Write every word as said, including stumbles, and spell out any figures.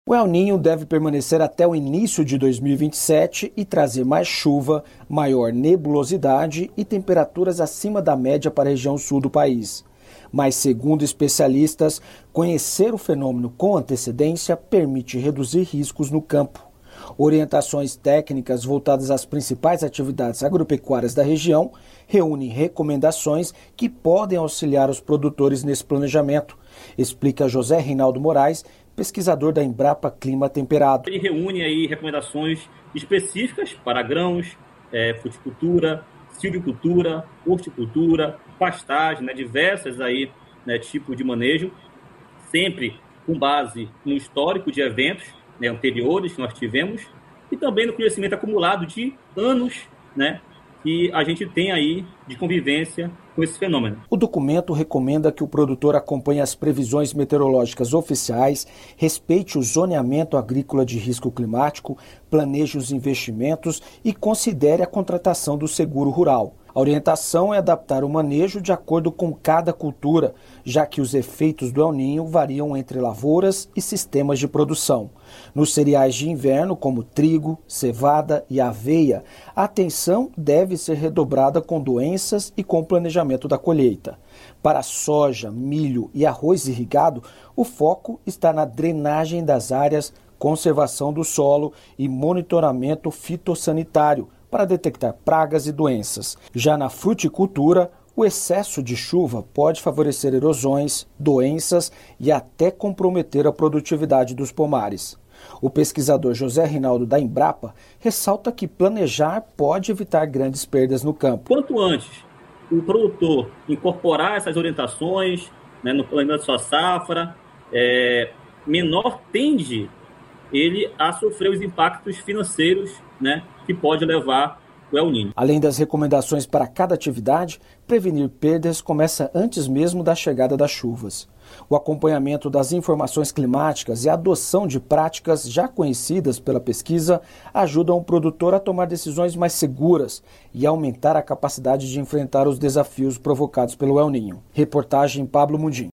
O El Niño deve permanecer até o início de dois mil e vinte e sete e trazer mais chuva, maior nebulosidade e temperaturas acima da média para a região sul do país. Mas, segundo especialistas, conhecer o fenômeno com antecedência permite reduzir riscos no campo. Orientações técnicas voltadas às principais atividades agropecuárias da região reúnem recomendações que podem auxiliar os produtores nesse planejamento, explica José Reinaldo Moraes, pesquisador da Embrapa Clima Temperado. Ele reúne aí recomendações específicas para grãos, é, fruticultura, silvicultura, horticultura, pastagem, né, diversas aí, né, tipos de manejo, sempre com base no histórico de eventos, né, anteriores que nós tivemos e também no conhecimento acumulado de anos, né, que a gente tem aí de convivência com esse fenômeno. O documento recomenda que o produtor acompanhe as previsões meteorológicas oficiais, respeite o zoneamento agrícola de risco climático, planeje os investimentos e considere a contratação do seguro rural. A orientação é adaptar o manejo de acordo com cada cultura, já que os efeitos do El Niño variam entre lavouras e sistemas de produção. Nos cereais de inverno, como trigo, cevada e aveia, a atenção deve ser redobrada com doenças e com o planejamento da colheita. Para soja, milho e arroz irrigado, o foco está na drenagem das áreas, conservação do solo e monitoramento fitossanitário, para detectar pragas e doenças. Já na fruticultura, o excesso de chuva pode favorecer erosões, doenças e até comprometer a produtividade dos pomares. O pesquisador José Reinaldo da Embrapa ressalta que planejar pode evitar grandes perdas no campo. Quanto antes o produtor incorporar essas orientações, né, no planejamento da sua safra, é, menor tende ele a sofrer os impactos financeiros, né, que pode levar o El Niño. Além das recomendações para cada atividade, prevenir perdas começa antes mesmo da chegada das chuvas. O acompanhamento das informações climáticas e a adoção de práticas já conhecidas pela pesquisa ajudam o produtor a tomar decisões mais seguras e aumentar a capacidade de enfrentar os desafios provocados pelo El Niño. Reportagem Pablo Mundim.